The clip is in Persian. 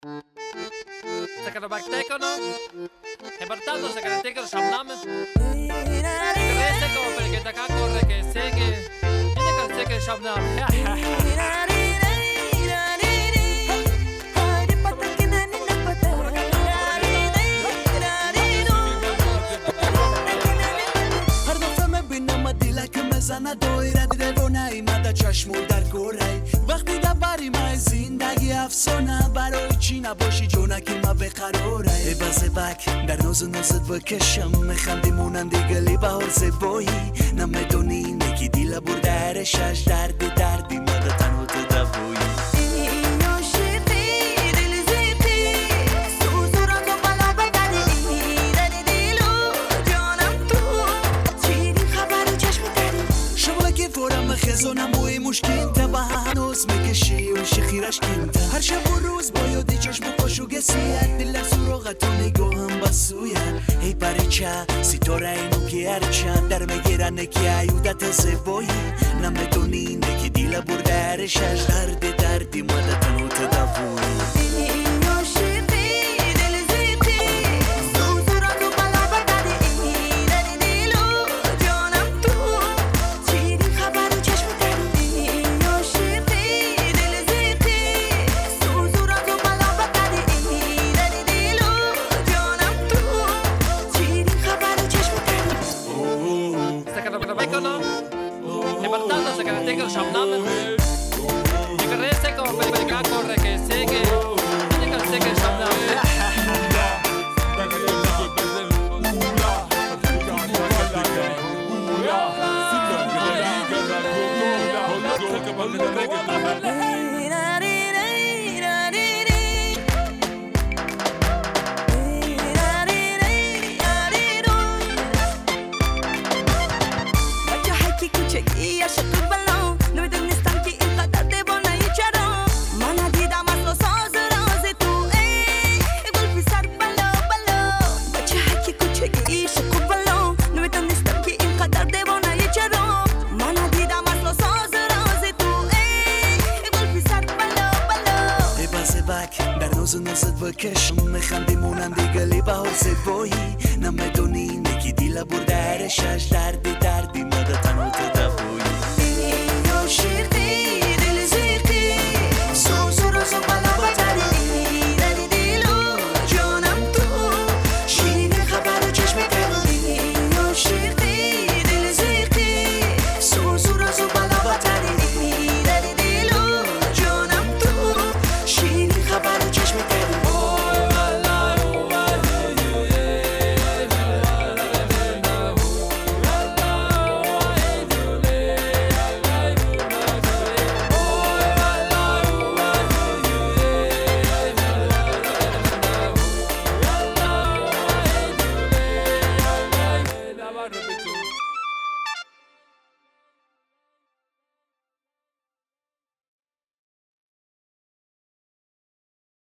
Se kan bak tekono. E portando se kan tekono shamnam. Rese como porque te acá corre que sé que tiene que ser que shamnam. زنه دایره دیده و نیمده چشمو در گوره وقتی دبری ما زندگی افسانه برای چی نباشی جونکی ما بقراره ای بزه بک در ناز و نازت بکشم میخندی مونندی گلی بهار زبایی نمیدونی نگی دیل برده شش دردی ماده تنها تو دوایی خزانم بوی مشکین تا هنوز میکشی و شخیرش کنده هر شب و روز با یادی چشم و پاشو گسیت دلر سراغت و نگاهم بسویت ای پریچه ستاره اینو که هرچه در میگیرن نکی عیودت زبایی نمیدونی نکی دیل برده شش دردی ماده تنو تو دوایی نازت بکشم میخندی مونندی گلی بهار زبایی نمیدونی نگی دیل برده شش دردی ماده تنها تو